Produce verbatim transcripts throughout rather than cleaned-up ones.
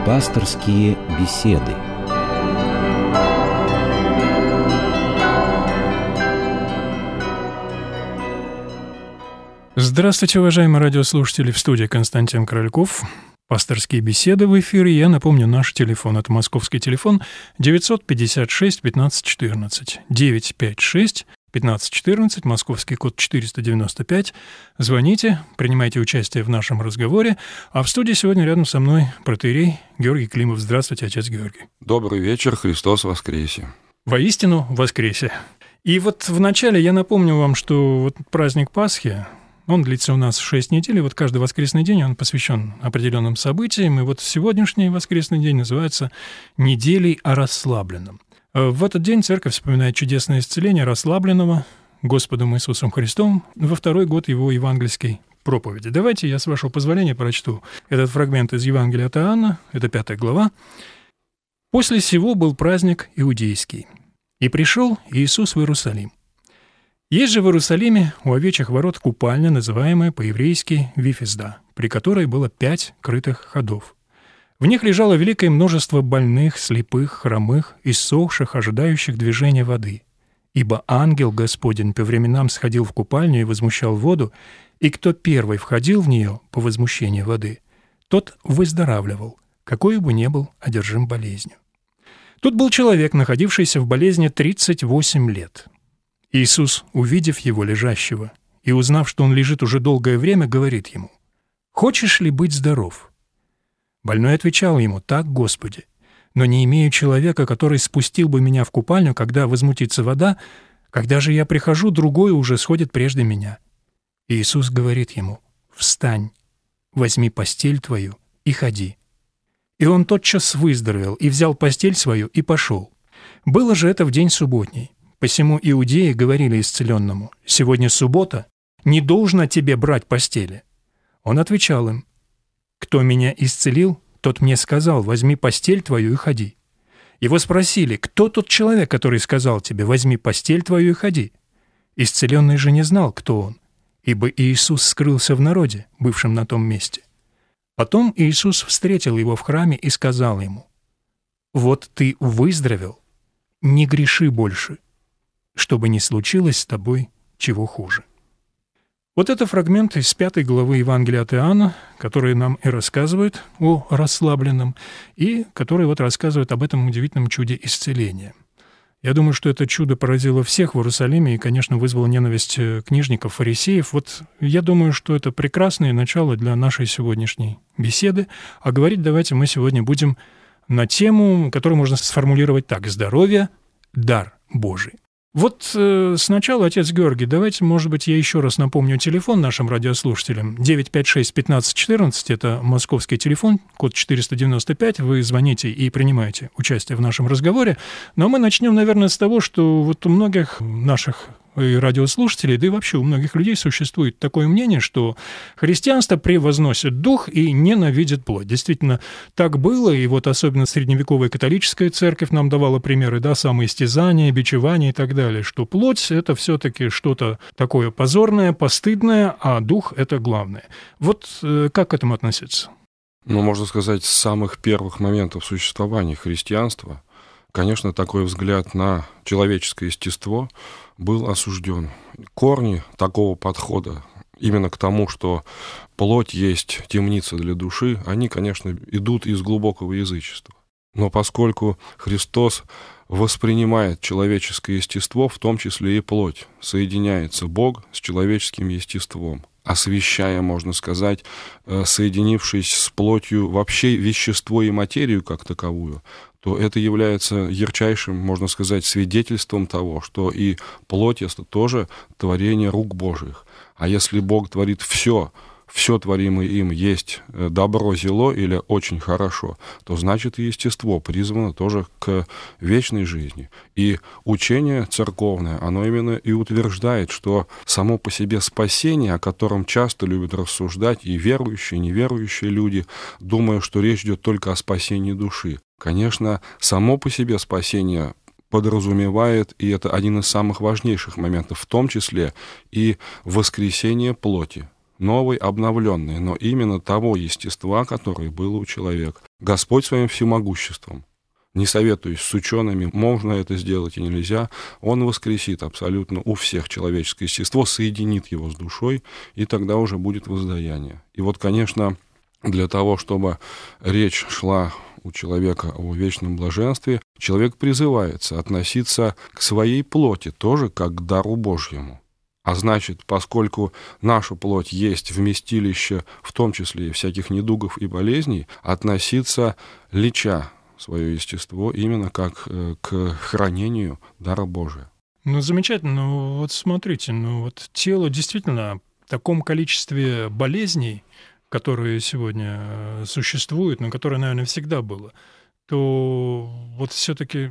Пасторские беседы. Здравствуйте, уважаемые радиослушатели, в студии Константин Корольков. Пасторские беседы в эфире. Я напомню, наш телефон — это московский телефон девятьсот пятьдесят шесть пятнадцать четырнадцать. девятьсот пятьдесят шесть пятнадцать четырнадцать, московский код четыреста девяносто пять. Звоните, принимайте участие в нашем разговоре. А в студии сегодня рядом со мной протоиерей Георгий Климов. Здравствуйте, отец Георгий. Добрый вечер, Христос воскресе. Воистину воскресе. И вот вначале я напомню вам, что вот праздник Пасхи, он длится у нас шесть недель, и вот каждый воскресный день он посвящен определенным событиям, и вот сегодняшний воскресный день называется «Неделей о расслабленном». В этот день церковь вспоминает чудесное исцеление расслабленного Господом Иисусом Христом во второй год его евангельской проповеди. Давайте я, с вашего позволения, прочту этот фрагмент из Евангелия от Иоанна, это пятая глава. «После сего был праздник иудейский, и пришел Иисус в Иерусалим. Есть же в Иерусалиме у овечьих ворот купальня, называемая по-еврейски Вифезда, при которой было пять крытых ходов. В них лежало великое множество больных, слепых, хромых, иссохших, ожидающих движения воды. Ибо ангел Господень по временам сходил в купальню и возмущал воду, и кто первый входил в нее по возмущению воды, тот выздоравливал, какой бы ни был одержим болезнью. Тут был человек, находившийся в болезни тридцать восемь лет. Иисус, увидев его лежащего и узнав, что он лежит уже долгое время, говорит ему: «Хочешь ли быть здоров?» Больной отвечал ему: «Так, Господи, но не имею человека, который спустил бы меня в купальню, когда возмутится вода, когда же я прихожу, другой уже сходит прежде меня». И Иисус говорит ему: «Встань, возьми постель твою и ходи». И он тотчас выздоровел, и взял постель свою, и пошел. Было же это в день субботний. Посему иудеи говорили исцеленному: «Сегодня суббота, не должно тебе брать постели». Он отвечал им: «Кто меня исцелил, тот мне сказал: возьми постель твою и ходи». Его спросили: «Кто тот человек, который сказал тебе: возьми постель твою и ходи?» Исцеленный же не знал, кто он, ибо Иисус скрылся в народе, бывшем на том месте. Потом Иисус встретил его в храме и сказал ему: «Вот ты выздоровел, не греши больше, чтобы не случилось с тобой чего хуже». Вот это фрагмент из пятой главы Евангелия от Иоанна, который нам и рассказывает о расслабленном, и который вот рассказывает об этом удивительном чуде исцеления. Я думаю, что это чудо поразило всех в Иерусалиме и, конечно, вызвало ненависть книжников, фарисеев. Вот я думаю, что это прекрасное начало для нашей сегодняшней беседы. А говорить давайте мы сегодня будем на тему, которую можно сформулировать так: «Здоровье – дар Божий». Вот э, сначала, отец Георгий, давайте, может быть, я еще раз напомню телефон нашим радиослушателям. девятьсот пятьдесят шесть пятнадцать четырнадцать, это московский телефон, код четыреста девяносто пять, вы звоните и принимаете участие в нашем разговоре. Но мы начнем, наверное, с того, что вот у многих наших и радиослушателей, да и вообще у многих людей существует такое мнение, что христианство превозносит дух и ненавидит плоть. Действительно, так было, и вот особенно средневековая католическая церковь нам давала примеры, да, самоистязания, бичевания и так далее, что плоть — это все-таки что-то такое позорное, постыдное, а дух — это главное. Вот э, как к этому относиться? Ну, можно сказать, с самых первых моментов существования христианства, конечно, такой взгляд на человеческое естество был осужден. Корни такого подхода именно к тому, что плоть есть темница для души, они, конечно, идут из глубокого язычества. Но поскольку Христос воспринимает человеческое естество, в том числе и плоть, соединяется Бог с человеческим естеством, освящая, можно сказать, соединившись с плотью вообще вещество и материю как таковую, то это является ярчайшим, можно сказать, свидетельством того, что и плоть — это тоже творение рук Божьих. А если Бог творит все, все творимое им есть добро, зело или очень хорошо, то значит и естество призвано тоже к вечной жизни. И учение церковное, оно именно и утверждает, что само по себе спасение, о котором часто любят рассуждать и верующие, и неверующие люди, думая, что речь идет только о спасении души. Конечно, само по себе спасение подразумевает, и это один из самых важнейших моментов, в том числе и воскресение плоти. новой, обновленной, но именно того естества, которое было у человека. Господь своим всемогуществом, не советуясь с учеными, можно это сделать и нельзя, Он воскресит абсолютно у всех человеческое естество, соединит его с душой, и тогда уже будет воздаяние. И вот, конечно, для того, чтобы речь шла у человека о вечном блаженстве, человек призывается относиться к своей плоти тоже как к дару Божьему. А значит, поскольку наша плоть есть вместилище, в том числе и всяких недугов и болезней, относиться, леча свое естество, именно как к хранению дара Божия. Ну, замечательно. Ну, вот смотрите, ну, вот тело действительно в таком количестве болезней, которые сегодня существуют, но которое, наверное, всегда было, то вот все-таки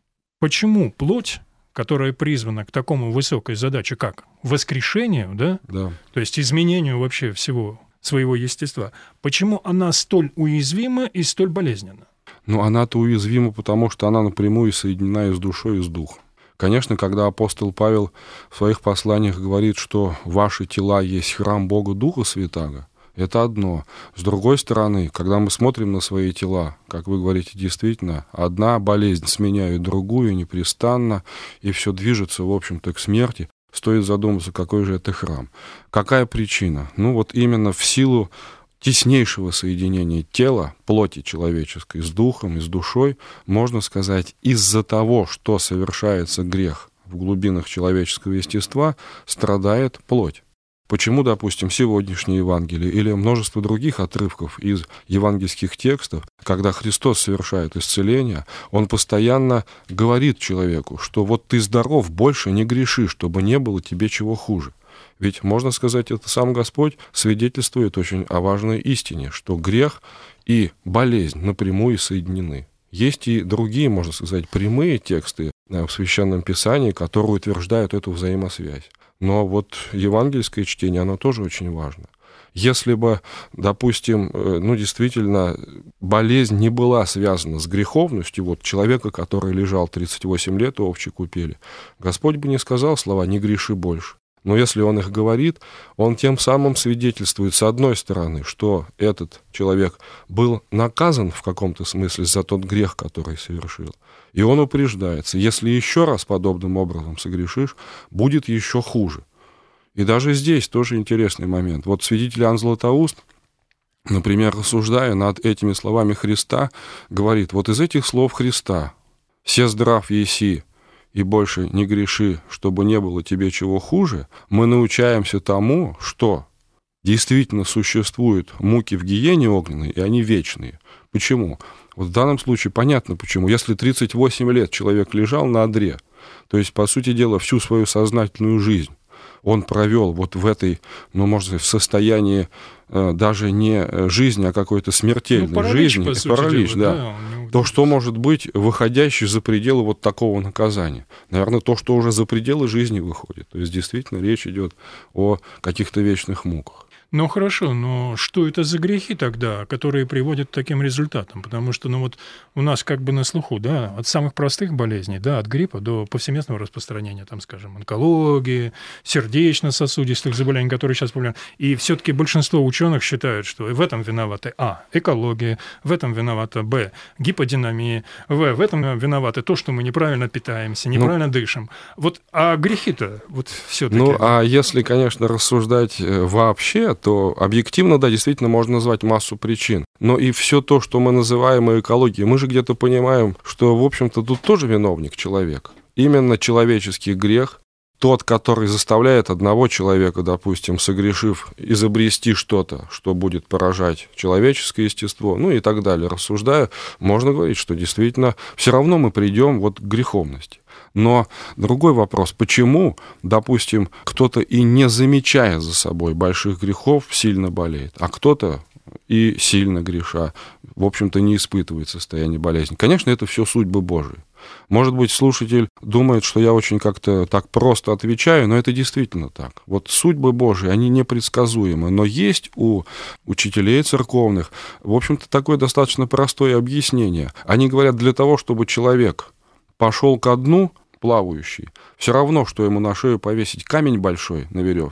почему плоть, которая призвана к такому высокой задаче, как воскрешению, да? Да. То есть изменению вообще всего своего естества, почему она столь уязвима и столь болезненна? Ну, она-то уязвима, потому что она напрямую соединена и с душой, и с духом. Конечно, когда апостол Павел в своих посланиях говорит, что ваши тела есть храм Бога Духа Святаго, это одно. С другой стороны, когда мы смотрим на свои тела, как вы говорите, действительно, одна болезнь сменяет другую непрестанно, и все движется, в общем-то, к смерти, стоит задуматься, какой же это храм. Какая причина? Ну, вот именно в силу теснейшего соединения тела, плоти человеческой, с духом и с душой, можно сказать, из-за того, что совершается грех в глубинах человеческого естества, страдает плоть. Почему, допустим, сегодняшнее Евангелие или множество других отрывков из евангельских текстов, когда Христос совершает исцеление, Он постоянно говорит человеку, что вот ты здоров, больше не греши, чтобы не было тебе чего хуже. Ведь, можно сказать, это сам Господь свидетельствует очень о важной истине, что грех и болезнь напрямую соединены. Есть и другие, можно сказать, прямые тексты в Священном Писании, которые утверждают эту взаимосвязь. Но вот евангельское чтение, оно тоже очень важно. Если бы, допустим, ну, действительно, болезнь не была связана с греховностью, вот человека, который лежал тридцать восемь лет у овчей купели, Господь бы не сказал слова «не греши больше». Но если Он их говорит, Он тем самым свидетельствует, с одной стороны, что этот человек был наказан в каком-то смысле за тот грех, который совершил. И Он упреждается, если еще раз подобным образом согрешишь, будет еще хуже. И даже здесь тоже интересный момент. Вот святитель Иоанн Златоуст, например, рассуждая над этими словами Христа, говорит, вот из этих слов Христа «се здрав еси, и больше не греши, чтобы не было тебе чего хуже», мы научаемся тому, что действительно существуют муки в гиене огненной, и они вечные. Почему? Вот в данном случае понятно почему. Если тридцать восемь лет человек лежал на одре, то есть, по сути дела, всю свою сознательную жизнь он провел вот в этой, ну, можно сказать, в состоянии э, даже не жизни, а какой-то смертельной ну, паралич, жизни. По сути паралич, дела, да. да. То, что может быть выходящий за пределы вот такого наказания. Наверное, то, что уже за пределы жизни выходит. То есть, действительно, речь идет о каких-то вечных муках. Ну, хорошо, но что это за грехи тогда, которые приводят к таким результатам? Потому что, ну, вот у нас как бы на слуху, да, от самых простых болезней, да, от гриппа до повсеместного распространения, там, скажем, онкологии, сердечно-сосудистых заболеваний, которые сейчас популярны. И все-таки большинство ученых считают, что в этом виноваты а. экология, в этом виновата б. гиподинамия, в. в этом виноваты то, что мы неправильно питаемся, неправильно ну, дышим. Вот, а грехи-то вот все-таки... Ну, а если, конечно, рассуждать вообще, то объективно, да, действительно можно назвать массу причин. Но и все то, что мы называем экологией, мы же где-то понимаем, что, в общем-то, тут тоже виновник человек. Именно человеческий грех, тот, который заставляет одного человека, допустим, согрешив, изобрести что-то, что будет поражать человеческое естество, ну и так далее. Рассуждая, можно говорить, что действительно все равно мы придем вот к греховности. Но другой вопрос, почему, допустим, кто-то и не замечая за собой больших грехов, сильно болеет, а кто-то и сильно греша, в общем-то, не испытывает состояние болезни. Конечно, это все судьбы Божии. Может быть, слушатель думает, что я очень как-то так просто отвечаю, но это действительно так. Вот судьбы Божии, они непредсказуемы, но есть у учителей церковных, в общем-то, такое достаточно простое объяснение. Они говорят, для того, чтобы человек пошел ко дну, плавающий, все равно, что ему на шею повесить камень большой на веревке,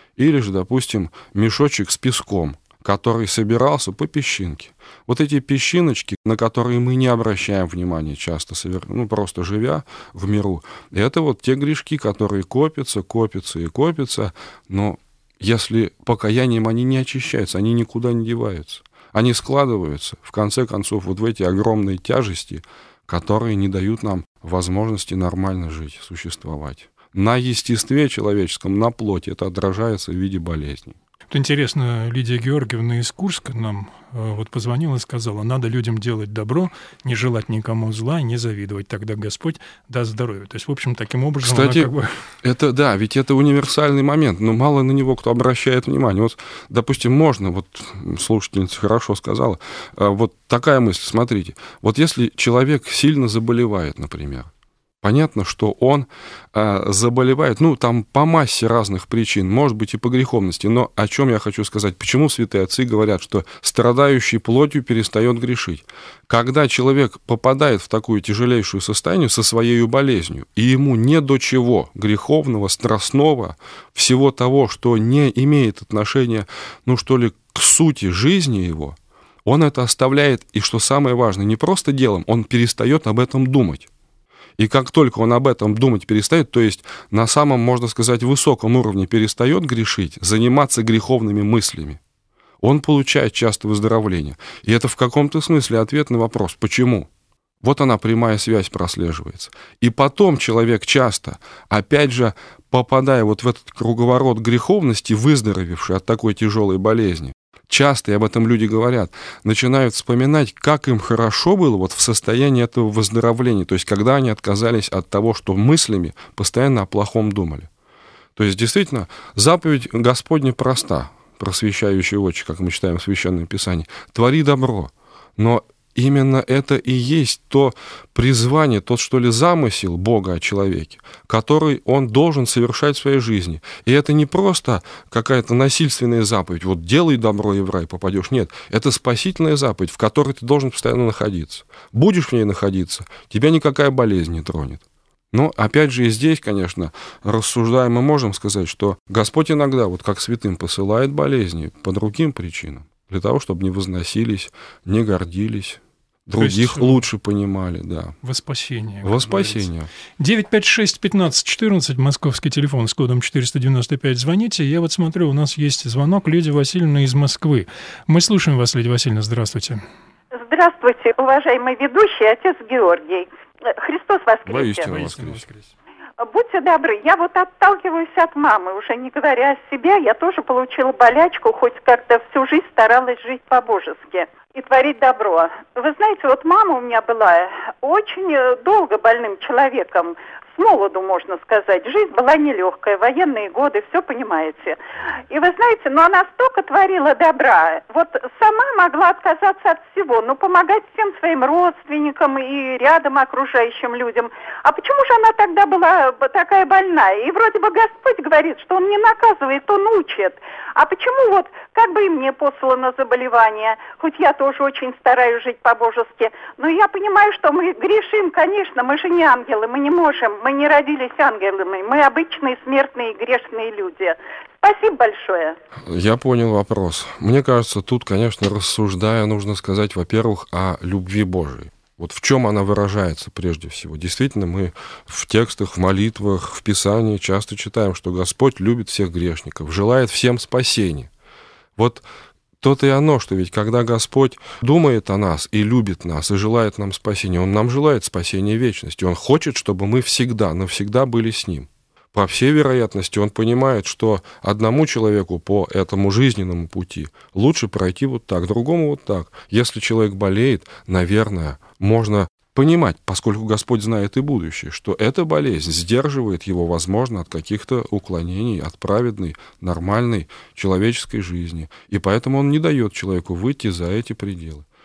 Или же, допустим, мешочек с песком, который собирался по песчинке. Вот эти песчиночки, на которые мы не обращаем внимания часто, ну, просто живя в миру, это вот те грешки, которые копятся, копятся и копятся, но если покаянием они не очищаются, они никуда не деваются. Они складываются, в конце концов, вот в эти огромные тяжести, которые не дают нам возможности нормально жить, существовать. На естестве человеческом, на плоти это отражается в виде болезней. Вот интересно, Лидия Георгиевна из Курска нам э, вот позвонила и сказала, надо людям делать добро, не желать никому зла, не завидовать, тогда Господь даст здоровье. То есть, в общем, таким образом... Кстати, как бы... это да, ведь это универсальный момент, но мало на него кто обращает внимание. Вот, допустим, можно, вот слушательница хорошо сказала, вот такая мысль, смотрите, вот если человек сильно заболевает, например, понятно, что он э, заболевает, ну, там по массе разных причин, может быть, и по греховности, но о чем я хочу сказать? Почему святые отцы говорят, что страдающий плотью перестает грешить? Когда человек попадает в такую тяжелейшую состояние со своей болезнью, и ему не до чего греховного, страстного, всего того, что не имеет отношения, ну, что ли, к сути жизни его, он это оставляет, и, что самое важное, не просто делом, он перестает об этом думать. И как только он об этом думать перестает, то есть на самом, можно сказать, высоком уровне перестает грешить, заниматься греховными мыслями, он получает часто выздоровление. И это в каком-то смысле ответ на вопрос «почему?». Вот она, прямая связь прослеживается. И потом человек часто, опять же, попадая вот в этот круговорот греховности, выздоровевший от такой тяжелой болезни, часто, и об этом люди говорят, начинают вспоминать, как им хорошо было вот в состоянии этого выздоровления, то есть когда они отказались от того, что мыслями постоянно о плохом думали. То есть действительно заповедь Господня проста, просвещающая очи, как мы читаем в Священном Писании, «твори добро», но именно это и есть то призвание, тот, что ли, замысел Бога о человеке, который он должен совершать в своей жизни. И это не просто какая-то насильственная заповедь, вот делай добро, и в рай попадешь. Нет, это спасительная заповедь, в которой ты должен постоянно находиться. Будешь в ней находиться, тебя никакая болезнь не тронет. Но, опять же, и здесь, конечно, рассуждая, мы можем сказать, что Господь иногда, вот как святым, посылает болезни по другим причинам, для того, чтобы не возносились, не гордились, других есть, лучше понимали, да. Во спасение. Во спасение. девять пять шесть пятнадцать четырнадцать, московский телефон с кодом четыреста девяносто пять, звоните. Я вот смотрю, у нас есть звонок, Лидия Васильевна из Москвы. Мы слушаем вас, Лидия Васильевна, здравствуйте. Здравствуйте, уважаемый ведущий, отец Георгий. Христос воскресе. Воистину воскресе. Будьте добры, я вот отталкиваюсь от мамы, уже не говоря о себе, я тоже получила болячку, хоть как-то всю жизнь старалась жить по-божески и творить добро. Вы знаете, вот мама у меня была очень долго больным человеком, с молоду, можно сказать. Жизнь была нелегкая, военные годы, все понимаете. И вы знаете, но она столько творила добра, вот сама могла отказаться от всего, но помогать всем своим родственникам и рядом окружающим людям. А почему же она тогда была такая больная? И вроде бы Господь говорит, что Он не наказывает, Он учит. А почему вот, как бы и мне послано заболевание, хоть я тоже очень стараюсь жить по-божески, но я понимаю, что мы грешим, конечно, мы же не ангелы, мы не можем, мы не родились ангелами, мы обычные смертные грешные люди. Спасибо большое. Я понял вопрос. Мне кажется, тут, конечно, рассуждая, нужно сказать, во-первых, о любви Божией. Вот в чем она выражается прежде всего? Действительно, мы в текстах, в молитвах, в Писании часто читаем, что Господь любит всех грешников, желает всем спасения. Вот то-то и оно, что ведь когда Господь думает о нас и любит нас, и желает нам спасения, Он нам желает спасения вечности. Он хочет, чтобы мы всегда, навсегда были с Ним. По всей вероятности, Он понимает, что одному человеку по этому жизненному пути лучше пройти вот так, другому вот так. Если человек болеет, наверное, можно понимать, поскольку Господь знает и будущее, что эта болезнь сдерживает его, возможно, от каких-то уклонений, от праведной, нормальной человеческой жизни. И поэтому Он не дает человеку выйти за эти пределы.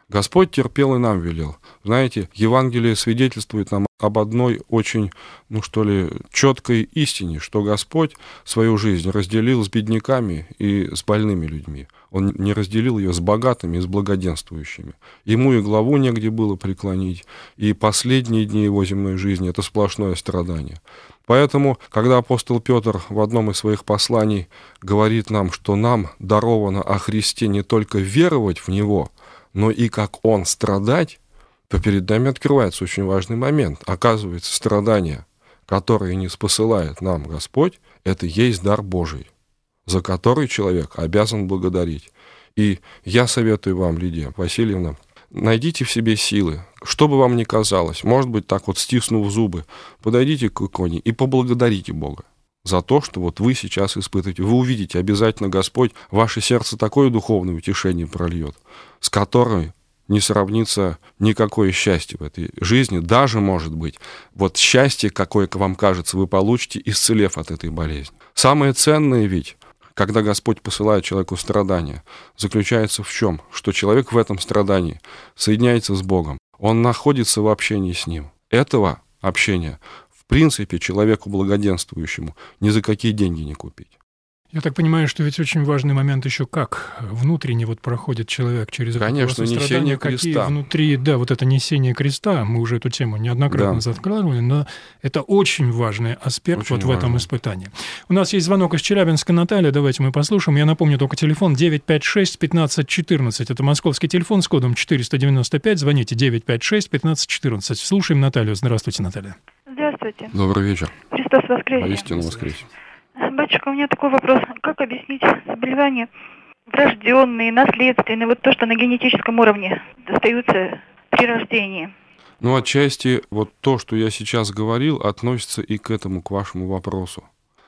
Господь терпел и нам велел. Знаете, Евангелие свидетельствует нам об одной очень, ну что ли, четкой истине, что Господь свою жизнь разделил с бедняками и с больными людьми. Он не разделил ее с богатыми и с благоденствующими. Ему и главу негде было преклонить, и последние дни его земной жизни — это сплошное страдание. Поэтому, когда апостол Петр в одном из своих посланий говорит нам, что нам даровано о Христе не только веровать в Него, но и как Он страдать, то перед нами открывается очень важный момент. Оказывается, страдания, которые не спосылает нам Господь, это есть дар Божий, за который человек обязан благодарить. И я советую вам, Лидия Васильевна, найдите в себе силы, что бы вам ни казалось, может быть, так вот стиснув зубы, подойдите к иконе и поблагодарите Бога за то, что вот вы сейчас испытываете. Вы увидите, обязательно Господь в ваше сердце такое духовное утешение прольет, с которым не сравнится никакое счастье в этой жизни. Даже, может быть, вот счастье, какое вам кажется, вы получите, исцелев от этой болезни. Самое ценное ведь, когда Господь посылает человеку страдания, заключается в чем? Что человек в этом страдании соединяется с Богом. Он находится в общении с Ним. Этого общения, в принципе, человеку благоденствующему ни за какие деньги не купить. Я так понимаю, что ведь очень важный момент еще, как внутренне вот проходит человек через это Конечно, несение какие креста. Внутри, да, вот это несение креста, мы уже эту тему неоднократно Да. закладывали, но это очень важный аспект Очень вот в важный. этом испытании. У нас есть звонок из Челябинска. Наталья, давайте мы послушаем. Я напомню только телефон девять пять шесть пятнадцать четырнадцать. Это московский телефон с кодом четыреста девяносто пять. Звоните девять пять шесть пятнадцать четырнадцать. Слушаем Наталью. Здравствуйте, Наталья. Здравствуйте. Добрый вечер. Христос воскресе. Воистину воскресе. Батюшка, у меня такой вопрос. Как объяснить заболевания врожденные, наследственные, вот то, что на генетическом уровне достаются при рождении? Ну, отчасти вот то, что я сейчас говорил, относится и к этому, к вашему вопросу.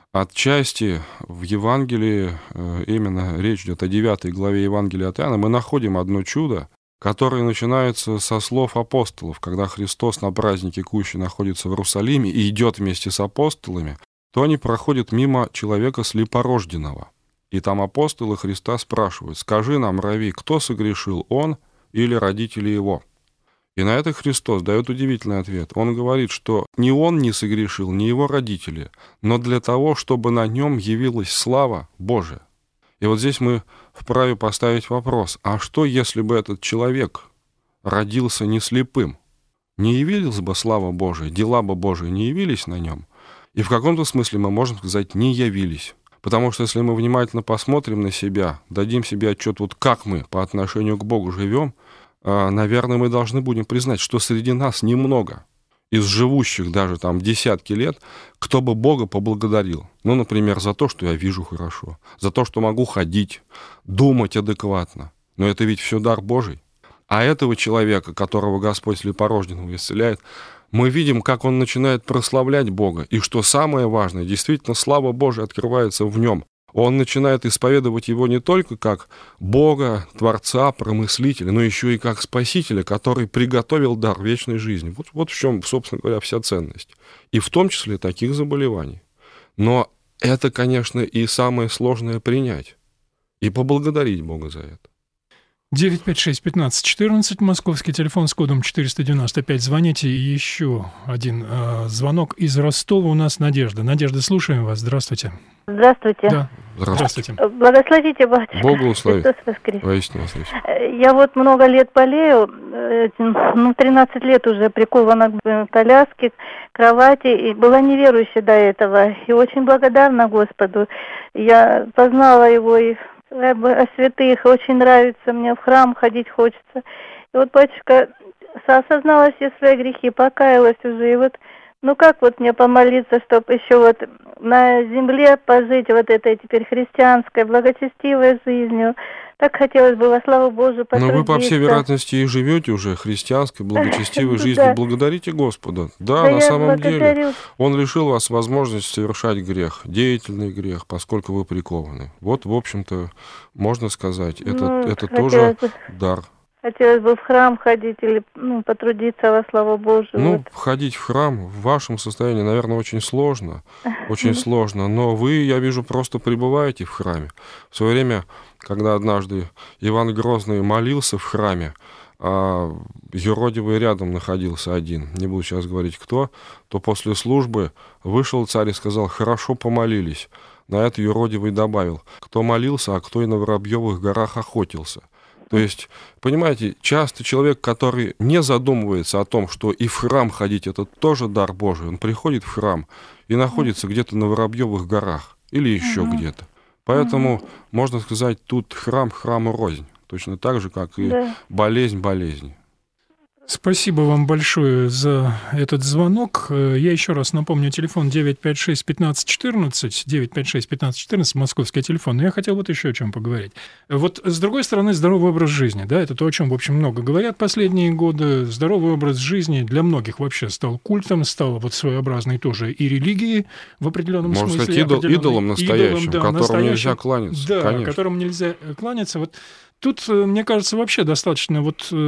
Отчасти в Евангелии, именно речь идет о девятой главе Евангелия от Иоанна, мы находим одно чудо, которое начинается со слов апостолов. Когда Христос на празднике Кущи находится в Иерусалиме и идет вместе с апостолами, то они проходят мимо человека слепорожденного. И там апостолы Христа спрашивают: «Скажи нам, Рави, кто согрешил, он или родители его?» И на это Христос дает удивительный ответ. Он говорит, что ни он не согрешил, ни его родители, но для того, чтобы на нем явилась слава Божия. И вот здесь мы вправе поставить вопрос: а что, если бы этот человек родился не слепым? Не явилась бы слава Божия, дела бы Божии не явились на нем? И в каком-то смысле мы можем сказать, не явились. Потому что если мы внимательно посмотрим на себя, дадим себе отчет, вот как мы по отношению к Богу живем, наверное, мы должны будем признать, что среди нас немного из живущих даже там десятки лет, кто бы Бога поблагодарил. Ну, например, за то, что я вижу хорошо, за то, что могу ходить, думать адекватно. Но это ведь все дар Божий. А этого человека, которого Господь слепорожденного исцеляет, мы видим, как он начинает прославлять Бога. И что самое важное, действительно, слава Божия открывается в нем. Он начинает исповедовать его не только как Бога, Творца, Промыслителя, но еще и как Спасителя, который приготовил дар вечной жизни. Вот, вот в чем, собственно говоря, вся ценность. И в том числе таких заболеваний. Но это, конечно, и самое сложное принять. И поблагодарить Бога за это. девять пять шесть пятнадцать четырнадцать, московский телефон с кодом четыреста девяносто пять. Звоните. И еще один э, звонок из Ростова. У нас Надежда. Надежда, слушаем вас. Здравствуйте. Здравствуйте. Да. Здравствуйте. Здравствуйте. Благословите, батюшка. Бог благословит. Христос воскресе. Воистину воскресе. Я вот много лет болею, э, ну, тринадцать лет уже прикована к коляске, к кровати, и была неверующей до этого, и очень благодарна Господу. Я познала Его и о святых, очень нравится мне, в храм ходить хочется. И вот, батюшка, осознала все свои грехи, покаялась уже, и вот, ну как вот мне помолиться, чтобы еще вот на земле пожить вот этой теперь христианской, благочестивой жизнью. Так хотелось бы во славу Божию потрудиться. Но вы, по всей вероятности, и живете уже христианской, благочестивой жизнью. Благодарите Господа. Да, на самом деле, Он лишил вас возможности совершать грех, деятельный грех, поскольку вы прикованы. Вот, в общем-то, можно сказать, это, ну, это тоже бы, дар. Хотелось бы в храм ходить или ну, потрудиться во славу Божию. Ну, вот. Ходить в храм в вашем состоянии, наверное, очень сложно. Очень сложно. Но вы, я вижу, просто пребываете в храме. В свое время, когда однажды Иван Грозный молился в храме, а юродивый рядом находился один, не буду сейчас говорить кто, то после службы вышел царь и сказал: «Хорошо помолились». На это юродивый добавил: «Кто молился, а кто и на Воробьевых горах охотился». То есть, понимаете, часто человек, который не задумывается о том, что и в храм ходить — это тоже дар Божий, он приходит в храм и находится где-то на Воробьевых горах или еще uh-huh. где-то. Поэтому, uh-huh. можно сказать, тут храм храму рознь, точно так же, как и да. болезнь болезни. Спасибо вам большое за этот звонок. Я еще раз напомню, телефон девять пять шесть пятнадцать четырнадцать, девять пять шесть пятнадцать четырнадцать, московский телефон. Но я хотел вот еще о чем поговорить. Вот с другой стороны, здоровый образ жизни, да, это то, о чем, в общем, много говорят последние годы. Здоровый образ жизни для многих вообще стал культом, стал вот своеобразной тоже и религией в определенном Можно смысле. Можно сказать, идол, идолом настоящим, идолом, да, которому настоящим, нельзя кланяться. Да, конечно. которому нельзя кланяться. Вот тут, мне кажется, вообще достаточно вот э,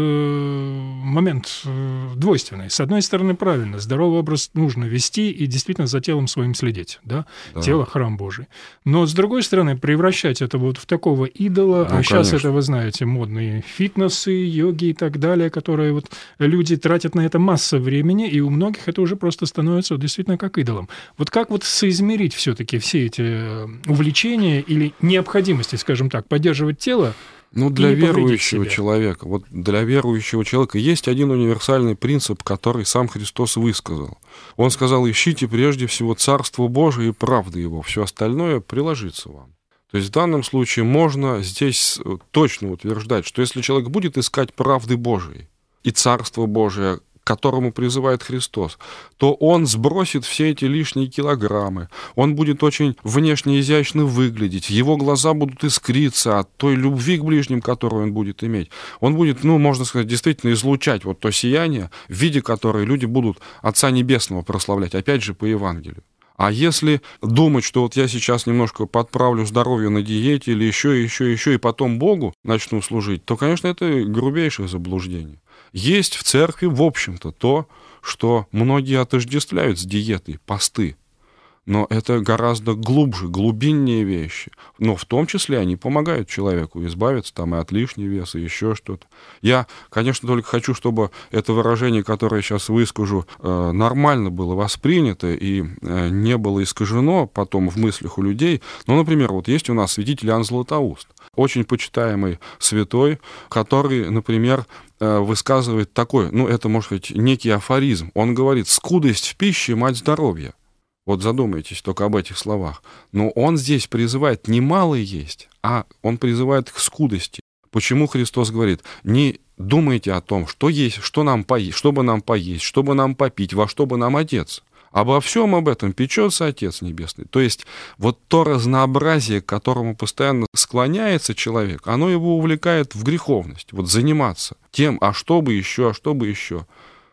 момент э, двойственный. С одной стороны, правильно, здоровый образ нужно вести и действительно за телом своим следить, да? Да. Тело — храм Божий. Но, с другой стороны, превращать это вот в такого идола, ну, а сейчас конечно. Это, вы знаете, модные фитнесы, йоги и так далее, которые вот люди тратят на это массу времени, и у многих это уже просто становится вот, действительно как идолом. Вот как вот соизмерить все-таки все эти увлечения или необходимости, скажем так, поддерживать тело? Ну, для верующего человека, вот для верующего человека есть один универсальный принцип, который сам Христос высказал. Он сказал: ищите прежде всего Царство Божие и правды Его, все остальное приложится вам. То есть в данном случае можно здесь точно утверждать, что если человек будет искать правды Божией и Царство Божие, к которому призывает Христос, то он сбросит все эти лишние килограммы, он будет очень внешне изящно выглядеть, его глаза будут искриться от той любви к ближним, которую он будет иметь. Он будет, ну, можно сказать, действительно излучать вот то сияние, в виде которой люди будут Отца Небесного прославлять, опять же, по Евангелию. А если думать, что вот я сейчас немножко подправлю здоровье на диете или еще, еще, еще, и потом Богу начну служить, то, конечно, это грубейшее заблуждение. Есть в церкви, в общем-то, то, что многие отождествляют с диетой, посты. Но это гораздо глубже, глубиннее вещи. Но в том числе они помогают человеку избавиться там и от лишнего веса, и еще что-то. Я, конечно, только хочу, чтобы это выражение, которое я сейчас выскажу, нормально было воспринято и не было искажено потом в мыслях у людей. Ну, например, вот есть у нас святитель Иоанн Златоуст, очень почитаемый святой, который, например, высказывает такой, ну, это, может быть, некий афоризм. Он говорит: «Скудость в пище — мать здоровья». Вот задумайтесь только об этих словах. Но он здесь призывает не мало есть, а он призывает к скудости. Почему Христос говорит: не думайте о том, что есть, что нам поесть, что бы нам поесть, что бы нам попить, во что бы нам одеться. Обо всем об этом печется Отец Небесный. То есть вот то разнообразие, к которому постоянно склоняется человек, оно его увлекает в греховность. Вот заниматься тем, а что бы еще, а что бы еще.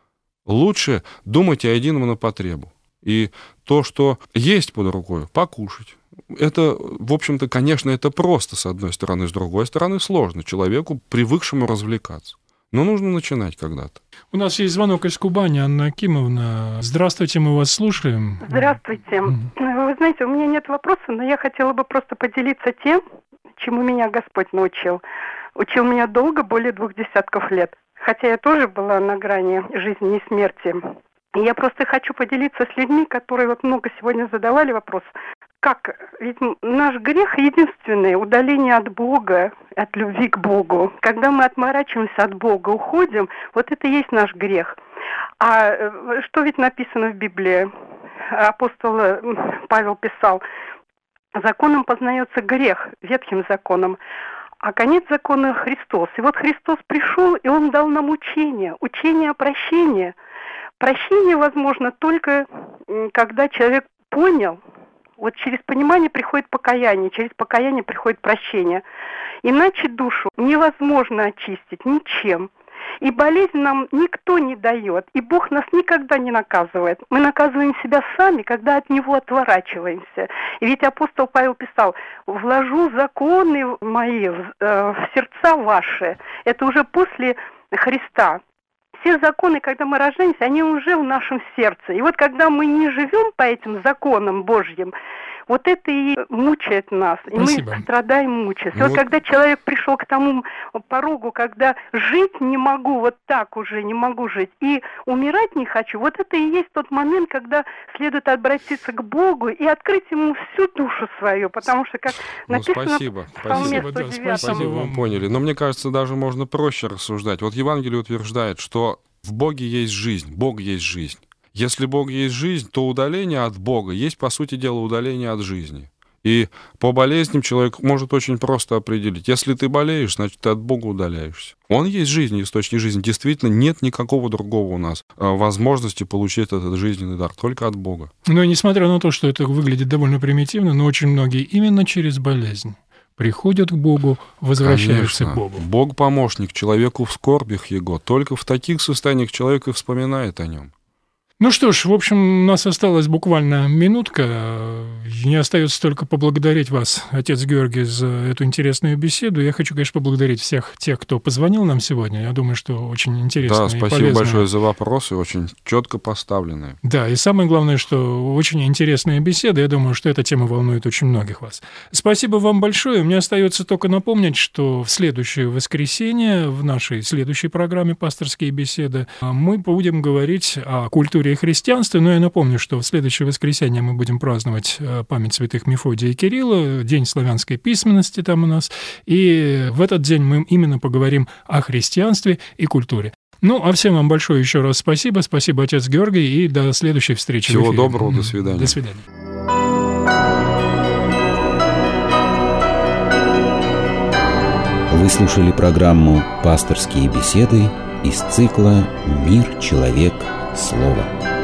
Лучше думать о едином на потребу. И то, что есть под рукой, покушать. Это, в общем-то, конечно, это просто, с одной стороны, с другой стороны, сложно человеку, привыкшему развлекаться. Но нужно начинать когда-то. У нас есть звонок из Кубани, Анна Акимовна. Здравствуйте, мы вас слушаем. Здравствуйте. Mm-hmm. Вы знаете, у меня нет вопроса, но я хотела бы просто поделиться тем, чему меня Господь научил. Учил меня долго, более двух десятков лет. Хотя я тоже была на грани жизни и смерти. И я просто хочу поделиться с людьми, которые вот много сегодня задавали вопрос. Как? Ведь наш грех единственный — удаление от Бога, от любви к Богу. Когда мы отморачиваемся от Бога, уходим, вот это и есть наш грех. А что ведь написано в Библии? Апостол Павел писал: законом познается грех, ветхим законом, а конец закона — Христос. И вот Христос пришел, и Он дал нам учение, учение о прощении. Прощение возможно только когда человек понял. Вот через понимание приходит покаяние, через покаяние приходит прощение. Иначе душу невозможно очистить ничем. И болезнь нам никто не дает, и Бог нас никогда не наказывает. Мы наказываем себя сами, когда от Него отворачиваемся. И ведь апостол Павел писал: «Вложу законы мои в, э, в сердца ваши». Это уже после Христа. Все законы, когда мы рождаемся, они уже в нашем сердце. И вот когда мы не живем по этим законам Божьим, Вот это и мучает нас. Спасибо. И мы страдаем, мучаемся. Ну вот вот... когда человек пришел к тому порогу, когда жить не могу, вот так уже не могу жить, и умирать не хочу, вот это и есть тот момент, когда следует обратиться к Богу и открыть Ему всю душу свою, потому что, как ну, написано спасибо, в Псалме спасибо. сто девятом. Спасибо вам. Вы поняли. Но мне кажется, даже можно проще рассуждать. Вот Евангелие утверждает, что в Боге есть жизнь, Бог есть жизнь. Если Бог есть жизнь, то удаление от Бога есть, по сути дела, удаление от жизни. И по болезням человек может очень просто определить. Если ты болеешь, значит, ты от Бога удаляешься. Он есть жизнь, источник жизни. Действительно, нет никакого другого у нас возможности получить этот жизненный дар, только от Бога. Но несмотря на то, что это выглядит довольно примитивно, но очень многие именно через болезнь приходят к Богу, возвращаются Конечно. к Богу. Бог помощник человеку в скорбях его. Только в таких состояниях человек и вспоминает о нем. Ну что ж, в общем, у нас осталась буквально минутка. Не остается только поблагодарить вас, отец Георгий, за эту интересную беседу. Я хочу, конечно, поблагодарить всех тех, кто позвонил нам сегодня. Я думаю, что очень интересно Да, и спасибо полезно. большое за вопросы, очень четко поставленные. Да, и самое главное, что очень интересная беседа. Я думаю, что эта тема волнует очень многих вас. Спасибо вам большое. Мне остается только напомнить, что в следующее воскресенье в нашей следующей программе «Пасторские беседы» мы будем говорить о культуре и христианстве. Но я напомню, что в следующее воскресенье мы будем праздновать память святых Мефодия и Кирилла, День славянской письменности там у нас. И в этот день мы именно поговорим о христианстве и культуре. Ну, а всем вам большое еще раз спасибо. Спасибо, отец Георгий, и до следующей встречи. Всего доброго, до свидания. До свидания. Вы слушали программу «Пасторские беседы» из цикла «Мир, человек, слово».